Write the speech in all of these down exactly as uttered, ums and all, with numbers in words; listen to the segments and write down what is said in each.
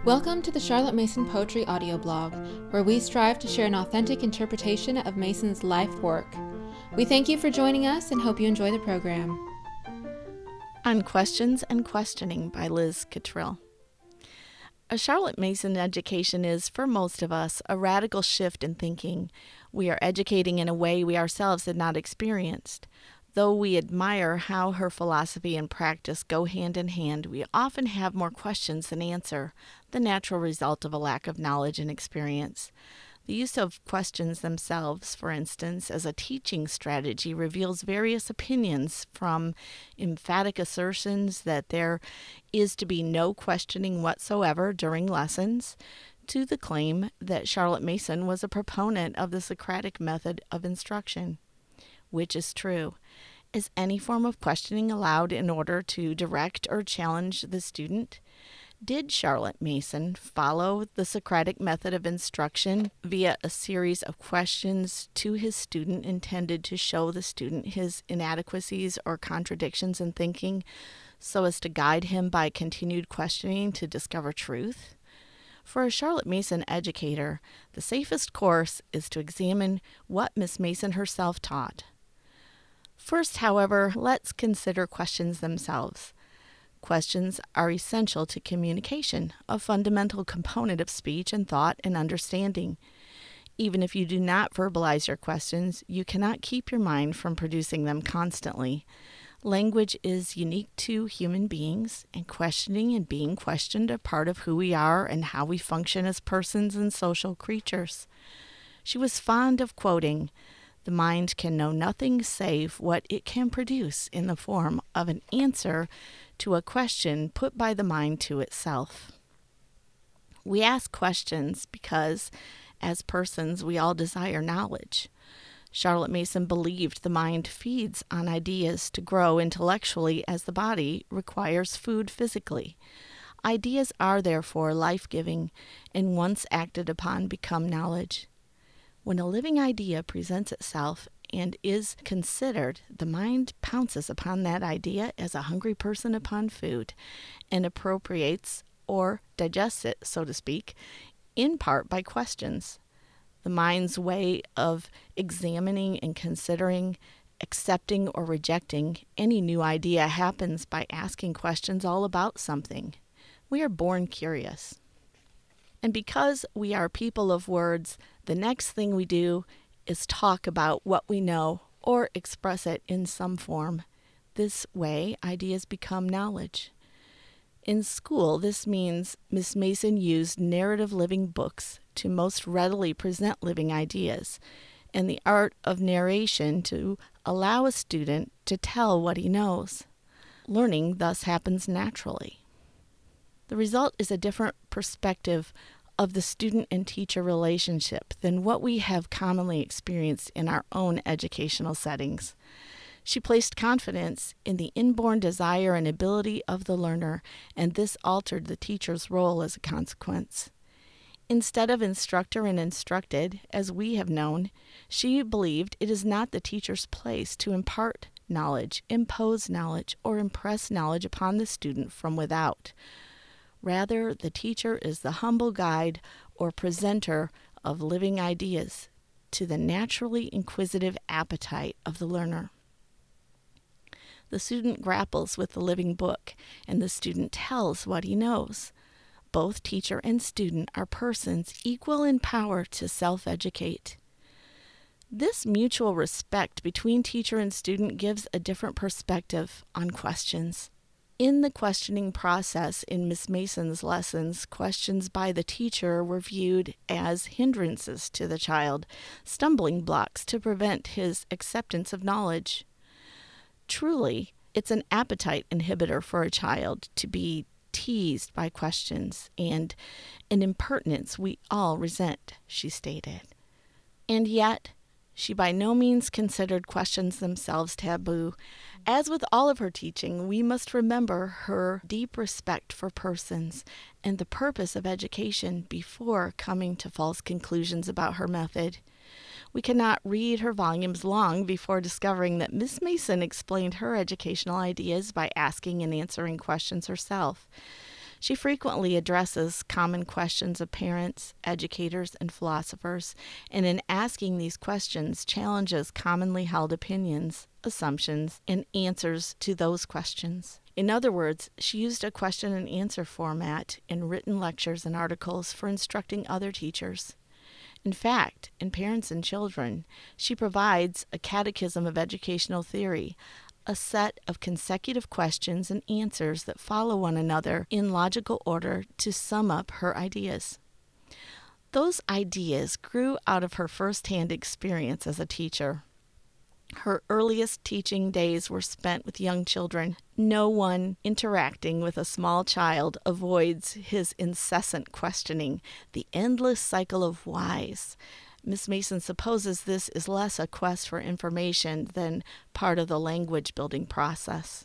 Welcome to the Charlotte Mason Poetry audio blog, where we strive to share an authentic interpretation of Mason's life work. We thank you for joining us and hope you enjoy the program. On Questions and Questioning by Liz Cottrill. A Charlotte Mason education is, for most of us, a radical shift in thinking. We are educating in a way we ourselves had not experienced. Though we admire how her philosophy and practice go hand in hand, we often have more questions than answer, the natural result of a lack of knowledge and experience. The use of questions themselves, for instance, as a teaching strategy reveals various opinions, from emphatic assertions that there is to be no questioning whatsoever during lessons, to the claim that Charlotte Mason was a proponent of the Socratic method of instruction. Which is true? Is any form of questioning allowed in order to direct or challenge the student? Did Charlotte Mason follow the Socratic method of instruction via a series of questions to his student intended to show the student his inadequacies or contradictions in thinking, so as to guide him by continued questioning to discover truth? For a Charlotte Mason educator, the safest course is to examine what Miss Mason herself taught. First, however, let's consider questions themselves. Questions are essential to communication, a fundamental component of speech and thought and understanding. Even if you do not verbalize your questions, you cannot keep your mind from producing them constantly. Language is unique to human beings, and questioning and being questioned are part of who we are and how we function as persons and social creatures. She was fond of quoting, "The mind can know nothing save what it can produce in the form of an answer to a question put by the mind to itself." We ask questions because, as persons, we all desire knowledge. Charlotte Mason believed the mind feeds on ideas to grow intellectually as the body requires food physically. Ideas are therefore life-giving, and once acted upon become knowledge. When a living idea presents itself and is considered, the mind pounces upon that idea as a hungry person upon food, and appropriates or digests it, so to speak, in part by questions. The mind's way of examining and considering, accepting or rejecting any new idea happens by asking questions all about something. We are born curious. And because we are people of words, the next thing we do is talk about what we know or express it in some form. This way, ideas become knowledge. In school, this means Miss Mason used narrative living books to most readily present living ideas, and the art of narration to allow a student to tell what he knows. Learning thus happens naturally. The result is a different perspective of the student and teacher relationship than what we have commonly experienced in our own educational settings. She placed confidence in the inborn desire and ability of the learner, and this altered the teacher's role as a consequence. Instead of instructor and instructed, as we have known, she believed it is not the teacher's place to impart knowledge, impose knowledge, or impress knowledge upon the student from without. Rather, the teacher is the humble guide or presenter of living ideas to the naturally inquisitive appetite of the learner. The student grapples with the living book, and the student tells what he knows. Both teacher and student are persons equal in power to self-educate. This mutual respect between teacher and student gives a different perspective on questions. In the questioning process in Miss Mason's lessons, questions by the teacher were viewed as hindrances to the child, stumbling blocks to prevent his acceptance of knowledge. Truly, it's an appetite inhibitor for a child to be teased by questions, and an impertinence we all resent, she stated. And yet, she by no means considered questions themselves taboo. As with all of her teaching, we must remember her deep respect for persons and the purpose of education before coming to false conclusions about her method. We cannot read her volumes long before discovering that Miss Mason explained her educational ideas by asking and answering questions herself. She frequently addresses common questions of parents, educators, and philosophers, and in asking these questions challenges commonly held opinions, assumptions, and answers to those questions. In other words, she used a question and answer format in written lectures and articles for instructing other teachers. In fact, in Parents and Children, she provides a catechism of educational theory, a set of consecutive questions and answers that follow one another in logical order to sum up her ideas. Those ideas grew out of her first-hand experience as a teacher. Her earliest teaching days were spent with young children. No one interacting with a small child avoids his incessant questioning, the endless cycle of whys. Miss Mason supposes this is less a quest for information than part of the language-building process.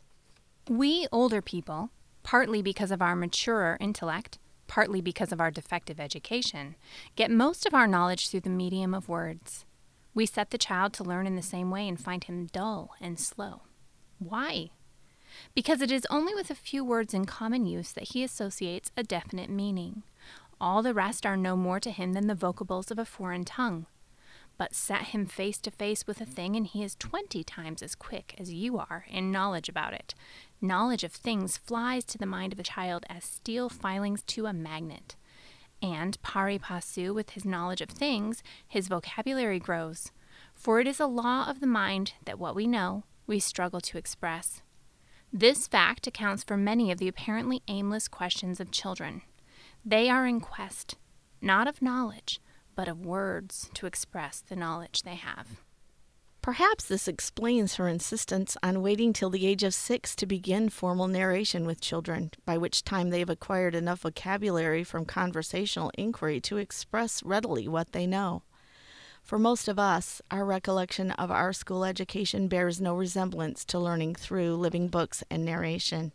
We older people, partly because of our maturer intellect, partly because of our defective education, get most of our knowledge through the medium of words. We set the child to learn in the same way and find him dull and slow. Why? Because it is only with a few words in common use that he associates a definite meaning. All the rest are no more to him than the vocables of a foreign tongue. But set him face to face with a thing and he is twenty times as quick as you are in knowledge about it. Knowledge of things flies to the mind of a child as steel filings to a magnet. And pari passu with his knowledge of things, his vocabulary grows. For it is a law of the mind that what we know, we struggle to express. This fact accounts for many of the apparently aimless questions of children. They are in quest, not of knowledge, but of words to express the knowledge they have. Perhaps this explains her insistence on waiting till the age of six to begin formal narration with children, by which time they have acquired enough vocabulary from conversational inquiry to express readily what they know. For most of us, our recollection of our school education bears no resemblance to learning through living books and narration.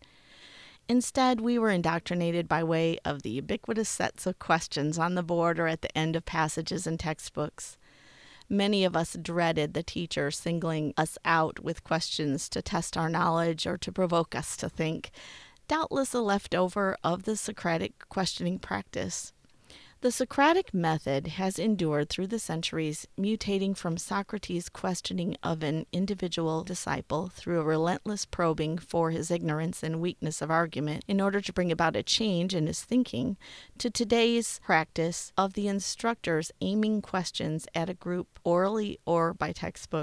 Instead, we were indoctrinated by way of the ubiquitous sets of questions on the board or at the end of passages in textbooks. Many of us dreaded the teacher singling us out with questions to test our knowledge or to provoke us to think, doubtless a leftover of the Socratic questioning practice. The Socratic method has endured through the centuries, mutating from Socrates' questioning of an individual disciple through a relentless probing for his ignorance and weakness of argument in order to bring about a change in his thinking, to today's practice of the instructors aiming questions at a group orally or by textbook.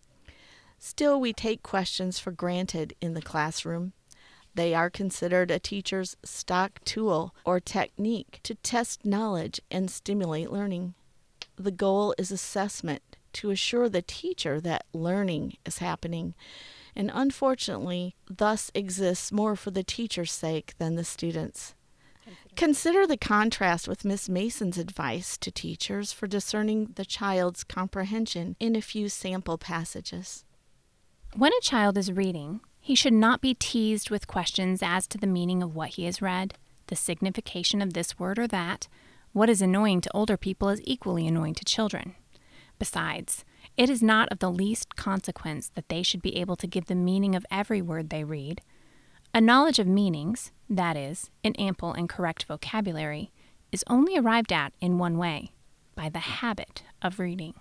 Still, we take questions for granted in the classroom. They are considered a teacher's stock tool or technique to test knowledge and stimulate learning. The goal is assessment to assure the teacher that learning is happening, and unfortunately, thus exists more for the teacher's sake than the students'. Consider the contrast with Miss Mason's advice to teachers for discerning the child's comprehension in a few sample passages. When a child is reading, he should not be teased with questions as to the meaning of what he has read, the signification of this word or that. What is annoying to older people is equally annoying to children. Besides, it is not of the least consequence that they should be able to give the meaning of every word they read. A knowledge of meanings, that is, an ample and correct vocabulary, is only arrived at in one way, by the habit of reading.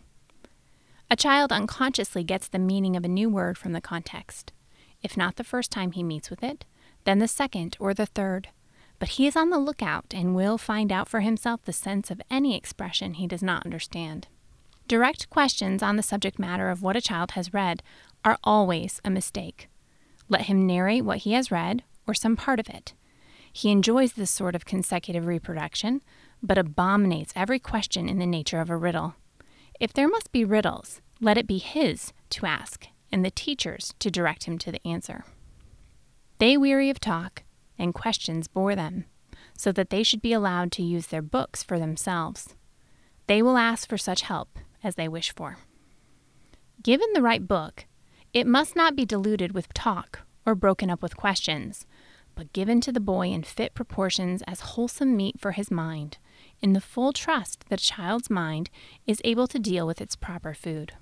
A child unconsciously gets the meaning of a new word from the context. If not the first time he meets with it, then the second or the third. But he is on the lookout and will find out for himself the sense of any expression he does not understand. Direct questions on the subject matter of what a child has read are always a mistake. Let him narrate what he has read, or some part of it. He enjoys this sort of consecutive reproduction, but abominates every question in the nature of a riddle. If there must be riddles, let it be his to ask, and the teachers to direct him to the answer. They weary of talk, and questions bore them, so that they should be allowed to use their books for themselves. They will ask for such help as they wish for. Given the right book, it must not be diluted with talk or broken up with questions, but given to the boy in fit proportions as wholesome meat for his mind, in the full trust that a child's mind is able to deal with its proper food.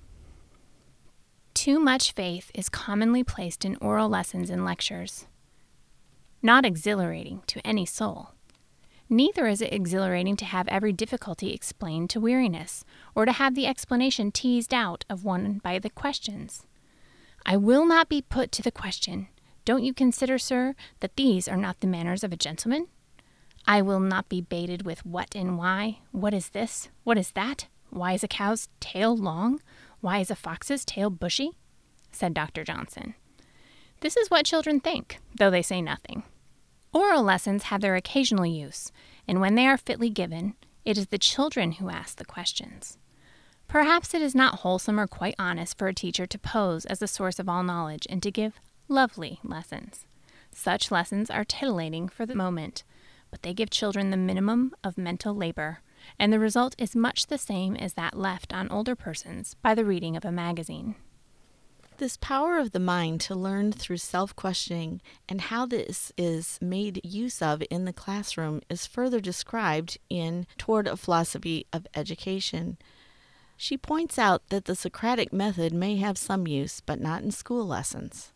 Too much faith is commonly placed in oral lessons and lectures. not exhilarating to any soul. Neither is it exhilarating to have every difficulty explained to weariness, or to have the explanation teased out of one by the questions. I will not be put to the question, "Don't you consider, sir, that these are not the manners of a gentleman?" I will not be baited with what and why. What is this? What is that? Why is a cow's tail long? Why is a fox's tail bushy? Said Doctor Johnson. This is what children think, though they say nothing. Oral lessons have their occasional use, and when they are fitly given, it is the children who ask the questions. Perhaps it is not wholesome or quite honest for a teacher to pose as the source of all knowledge and to give lovely lessons. Such lessons are titillating for the moment, but they give children the minimum of mental labor, and the result is much the same as that left on older persons by the reading of a magazine. This power of the mind to learn through self-questioning and how this is made use of in the classroom is further described in Toward a Philosophy of Education. She points out that the Socratic method may have some use, but not in school lessons.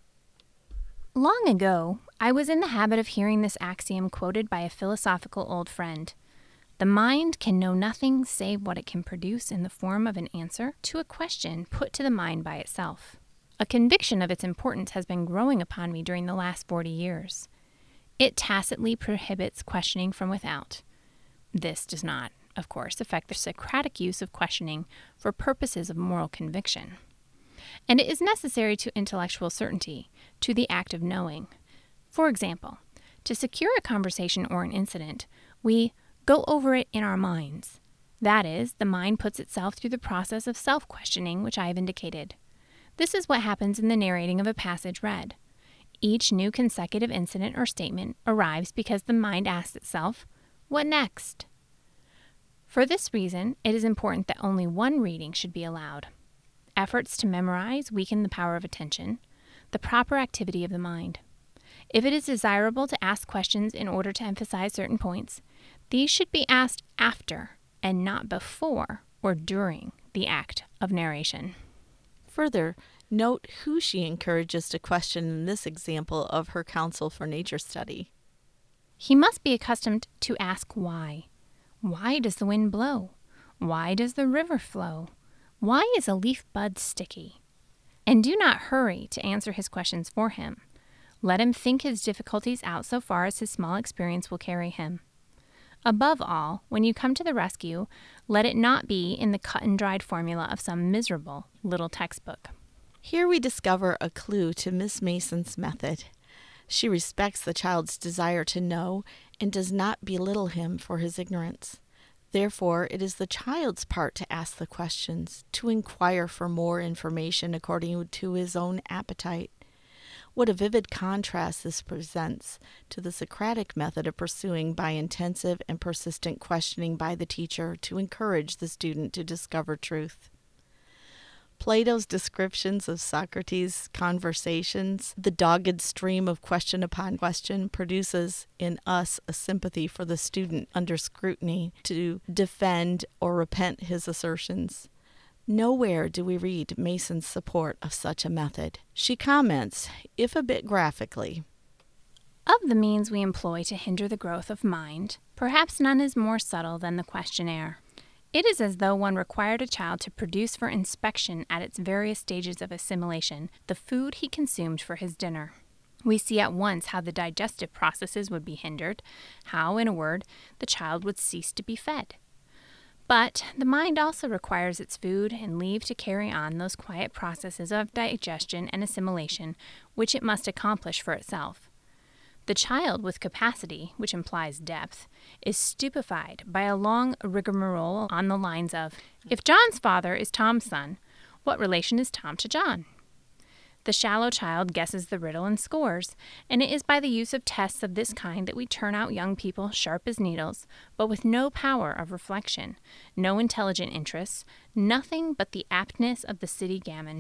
Long ago, I was in the habit of hearing this axiom quoted by a philosophical old friend. The mind can know nothing save what it can produce in the form of an answer to a question put to the mind by itself. A conviction of its importance has been growing upon me during the last forty years. It tacitly prohibits questioning from without. This does not, of course, affect the Socratic use of questioning for purposes of moral conviction. And it is necessary to intellectual certainty, to the act of knowing. For example, to secure a conversation or an incident, we go over it in our minds. That is, the mind puts itself through the process of self-questioning which I have indicated. This is what happens in the narrating of a passage read. Each new consecutive incident or statement arrives because the mind asks itself, "What next?" For this reason, it is important that only one reading should be allowed. Efforts to memorize weaken the power of attention, the proper activity of the mind. If it is desirable to ask questions in order to emphasize certain points, these should be asked after and not before or during the act of narration. Further, note who she encourages to question in this example of her counsel for nature study. He must be accustomed to ask why. Why does the wind blow? Why does the river flow? Why is a leaf bud sticky? And do not hurry to answer his questions for him. Let him think his difficulties out so far as his small experience will carry him. Above all, when you come to the rescue, let it not be in the cut-and-dried formula of some miserable little textbook. Here we discover a clue to Miss Mason's method. She respects the child's desire to know and does not belittle him for his ignorance. Therefore, it is the child's part to ask the questions, to inquire for more information according to his own appetite. What a vivid contrast this presents to the Socratic method of pursuing by intensive and persistent questioning by the teacher to encourage the student to discover truth. Plato's descriptions of Socrates' conversations, the dogged stream of question upon question, produces in us a sympathy for the student under scrutiny to defend or repent his assertions. Nowhere do we read Mason's support of such a method. She comments, if a bit graphically, Of the means we employ to hinder the growth of mind, perhaps none is more subtle than the questionnaire. It is as though one required a child to produce for inspection at its various stages of assimilation the food he consumed for his dinner. We see at once how the digestive processes would be hindered, how, in a word, the child would cease to be fed. But the mind also requires its food and leave to carry on those quiet processes of digestion and assimilation which it must accomplish for itself. The child with capacity, which implies depth, is stupefied by a long rigmarole on the lines of, if John's father is Tom's son, what relation is Tom to John? The shallow child guesses the riddle and scores, and it is by the use of tests of this kind that we turn out young people sharp as needles, but with no power of reflection, no intelligent interests, nothing but the aptness of the city gamin.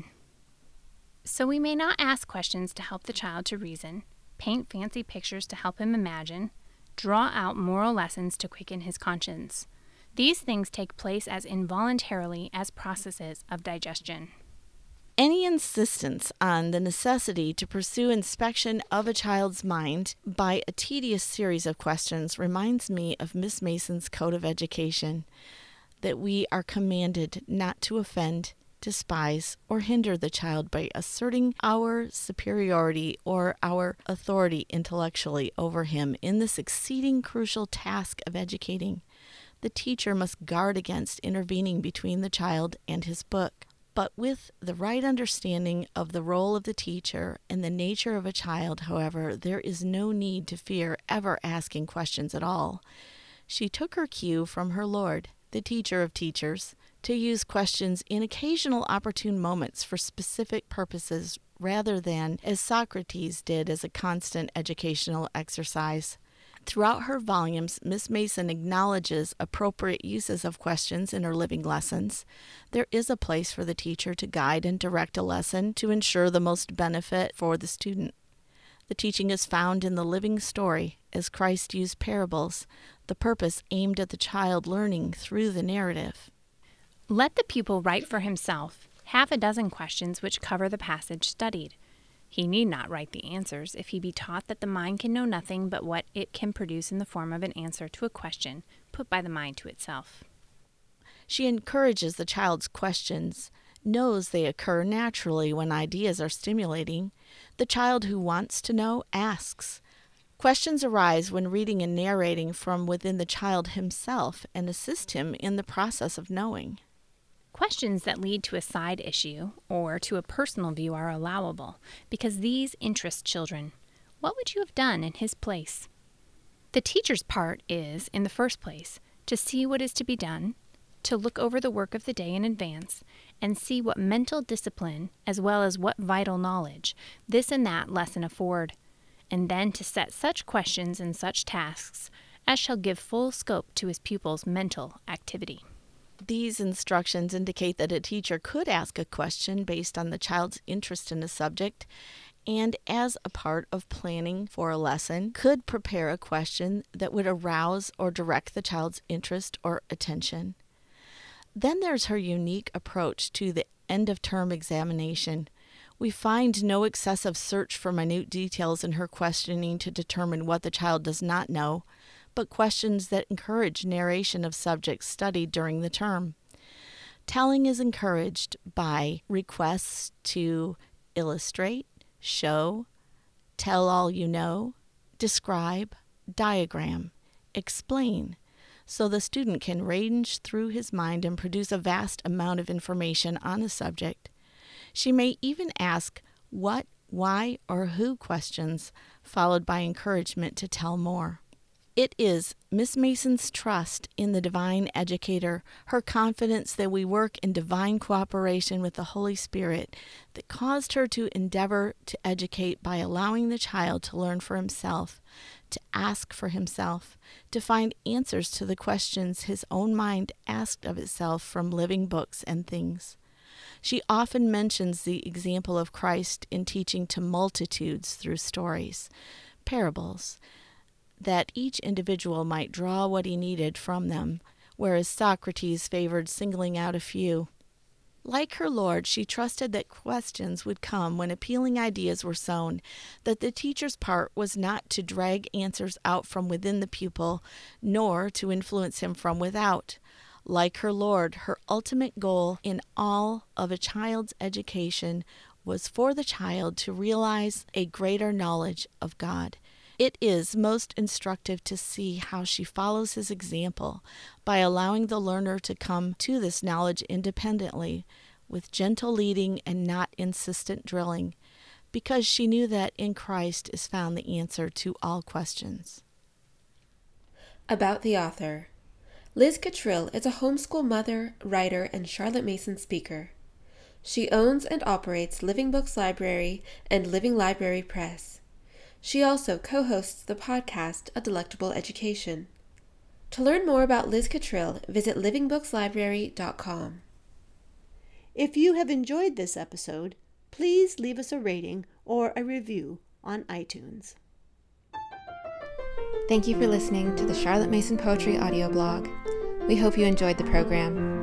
So we may not ask questions to help the child to reason, paint fancy pictures to help him imagine, draw out moral lessons to quicken his conscience. These things take place as involuntarily as processes of digestion. Any insistence on the necessity to pursue inspection of a child's mind by a tedious series of questions reminds me of Miss Mason's Code of Education, that we are commanded not to offend, despise, or hinder the child by asserting our superiority or our authority intellectually over him in this exceeding crucial task of educating. The teacher must guard against intervening between the child and his book. But with the right understanding of the role of the teacher and the nature of a child, however, there is no need to fear ever asking questions at all. She took her cue from her Lord, the teacher of teachers, to use questions in occasional opportune moments for specific purposes rather than, as Socrates did, as a constant educational exercise. Throughout her volumes, Miss Mason acknowledges appropriate uses of questions in her living lessons. There is a place for the teacher to guide and direct a lesson to ensure the most benefit for the student. The teaching is found in the living story, as Christ used parables, the purpose aimed at the child learning through the narrative. Let the pupil write for himself half a dozen questions which cover the passage studied. He need not write the answers if he be taught that the mind can know nothing but what it can produce in the form of an answer to a question put by the mind to itself. She encourages the child's questions, knows they occur naturally when ideas are stimulating. The child who wants to know asks. Questions arise when reading and narrating from within the child himself and assist him in the process of knowing. Questions that lead to a side issue or to a personal view are allowable because these interest children. What would you have done in his place? The teacher's part is, in the first place, to see what is to be done, to look over the work of the day in advance, and see what mental discipline, as well as what vital knowledge, this and that lesson afford, and then to set such questions and such tasks as shall give full scope to his pupil's mental activity. These instructions indicate that a teacher could ask a question based on the child's interest in a subject, and as a part of planning for a lesson, could prepare a question that would arouse or direct the child's interest or attention. Then there's her unique approach to the end-of-term examination. We find no excessive search for minute details in her questioning to determine what the child does not know, but questions that encourage narration of subjects studied during the term. Telling is encouraged by requests to illustrate, show, tell all you know, describe, diagram, explain, so the student can range through his mind and produce a vast amount of information on a subject. She may even ask what, why, or who questions, followed by encouragement to tell more. It is Miss Mason's trust in the divine educator, her confidence that we work in divine cooperation with the Holy Spirit, that caused her to endeavor to educate by allowing the child to learn for himself, to ask for himself, to find answers to the questions his own mind asked of itself from living books and things. She often mentions the example of Christ in teaching to multitudes through stories, parables, that each individual might draw what he needed from them, whereas Socrates favored singling out a few. Like her Lord, she trusted that questions would come when appealing ideas were sown, that the teacher's part was not to drag answers out from within the pupil, nor to influence him from without. Like her Lord, her ultimate goal in all of a child's education was for the child to realize a greater knowledge of God. It is most instructive to see how she follows his example by allowing the learner to come to this knowledge independently, with gentle leading and not insistent drilling, because she knew that in Christ is found the answer to all questions. About the author. Liz Cottrill is a homeschool mother, writer, and Charlotte Mason speaker. She owns and operates Living Books Library and Living Library Press. She also co-hosts the podcast A Delectable Education. To learn more about Liz Cottrill, visit living books library dot com. If you have enjoyed this episode, please leave us a rating or a review on iTunes. Thank you for listening to the Charlotte Mason Poetry audio blog. We hope you enjoyed the program.